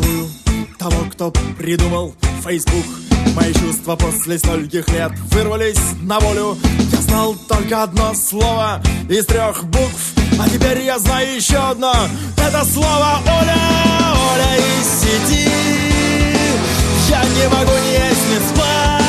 целую того, кто придумал Facebook. Мои чувства после стольких лет вырвались на волю. Я знал только одно слово из 3 букв, а теперь я знаю еще одно. Это слово Оля, Оля из сети. Я не могу ни есть, ни спать.